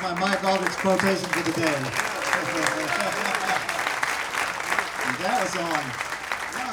my Mike Aldrich quotation for the day. That was on.